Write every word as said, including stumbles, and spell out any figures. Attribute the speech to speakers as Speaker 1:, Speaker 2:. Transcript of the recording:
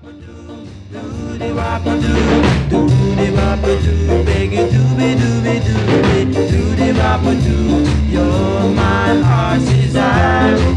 Speaker 1: Doody wop a doo, doody wop a doo, beg you dooby dooby dooby, doody wop a doo. You're my heart's desire.